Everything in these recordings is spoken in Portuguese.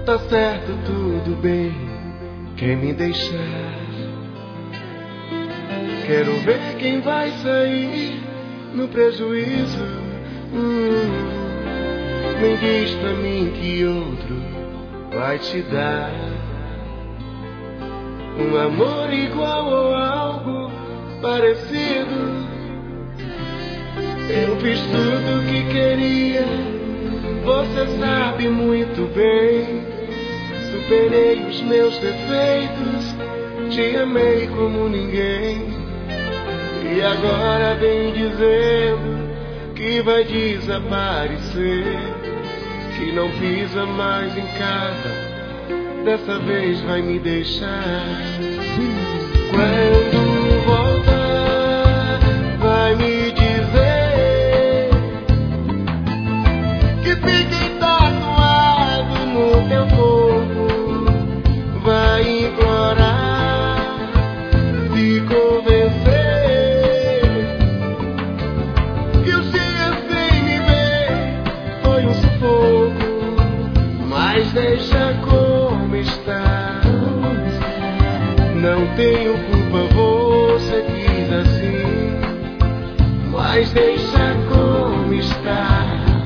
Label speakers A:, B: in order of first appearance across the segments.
A: Tá certo, tudo bem, quer me deixar. Quero ver quem vai sair no prejuízo. Nem diz pra mim que outro vai te dar um amor igual ou algo parecido. Eu fiz tudo o que queria, você sabe muito bem. Superei os meus defeitos, te amei como ninguém. E agora vem dizendo que vai desaparecer, que não pisa mais em casa, dessa vez vai me deixar. Quando voltar, vai me dizer que fiquei tatuado no teu corpo. Vai implorar, se convencer que os dias sem me ver foi um sufoco. Mas deixa como está, não tenho culpa, você quis assim. Mas deixa como está,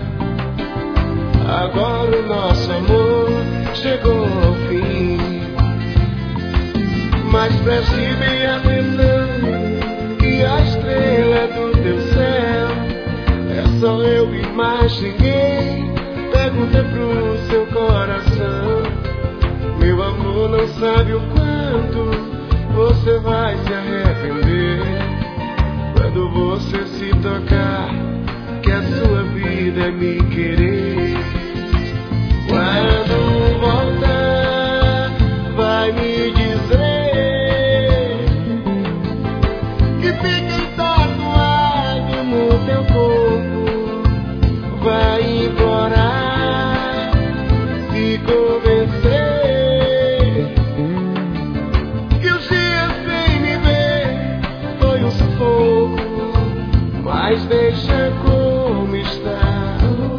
A: agora o nosso amor chegou ao fim. Mas preste bem atenção, que a estrela do teu céu é só eu e mais ninguém. Pergunta pro seu coração, meu amor não sabe o quanto você vai se arrepender quando você se tocar que a sua vida é me querer. Quando voltar, vai me dizer que fiquei tatuado no teu corpo. Vai implorar, se convencer que os dias sem me ver foi um sufoco. Mas deixa como está,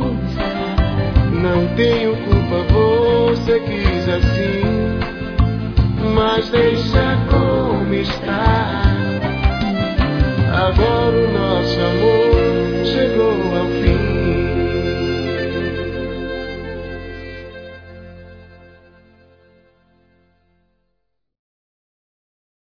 A: não tenho culpa, você quis assim. Mas deixa como está, agora o